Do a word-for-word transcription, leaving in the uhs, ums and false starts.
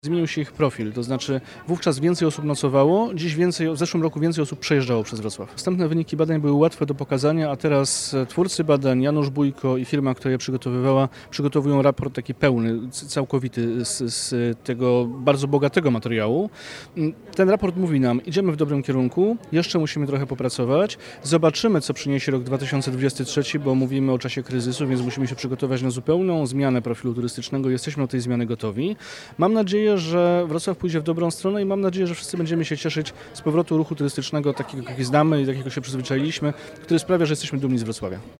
Zmienił się ich profil, to znaczy wówczas więcej osób nocowało, dziś więcej, w zeszłym roku więcej osób przejeżdżało przez Wrocław. Wstępne wyniki badań były łatwe do pokazania, a teraz twórcy badań, Janusz Bójko i firma, która je przygotowywała, przygotowują raport taki pełny, całkowity z, z tego bardzo bogatego materiału. Ten raport mówi nam, idziemy w dobrym kierunku, jeszcze musimy trochę popracować, zobaczymy, co przyniesie rok dwa tysiące dwudziesty trzeci, bo mówimy o czasie kryzysu, więc musimy się przygotować na zupełną zmianę profilu turystycznego, jesteśmy do tej zmiany gotowi. Mam nadzieję, że Wrocław pójdzie w dobrą stronę i mam nadzieję, że wszyscy będziemy się cieszyć z powrotu ruchu turystycznego takiego, jaki znamy i takiego się przyzwyczailiśmy, który sprawia, że jesteśmy dumni z Wrocławia.